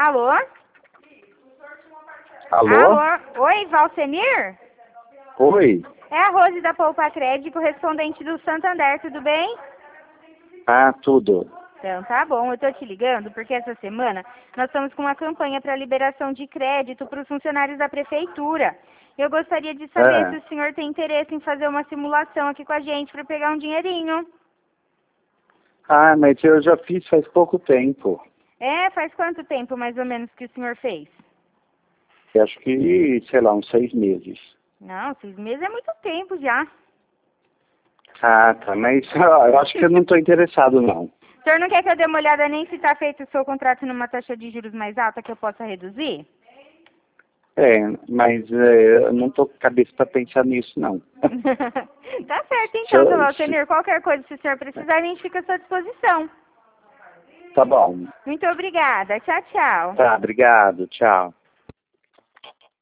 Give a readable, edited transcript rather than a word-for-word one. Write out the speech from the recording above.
Alô? Alô? Alô? Oi, Valcenir? Oi. É a Rose da Poupa Crédito, correspondente do Santander, tudo bem? Ah, tudo. Então, tá bom, eu tô te ligando porque essa semana nós estamos com uma campanha para liberação de crédito para os funcionários da prefeitura. Eu gostaria de saber se o senhor tem interesse em fazer uma simulação aqui com a gente para pegar um dinheirinho. Ah, mas eu já fiz faz pouco tempo. É, faz quanto tempo mais ou menos que o senhor fez? Eu acho que, sei lá, uns 6 meses. Não, 6 meses é muito tempo já. Ah, tá, mas eu acho que eu não estou interessado, não. O senhor não quer que eu dê uma olhada nem se está feito o seu contrato numa taxa de juros mais alta que eu possa reduzir? É, mas eu não estou com cabeça para pensar nisso, não. Tá certo então, seu Se- Valtenir. Qualquer coisa, se o senhor precisar, a gente fica à sua disposição. Tá bom. Muito obrigada. Tchau, tchau. Tá, obrigado. Tchau.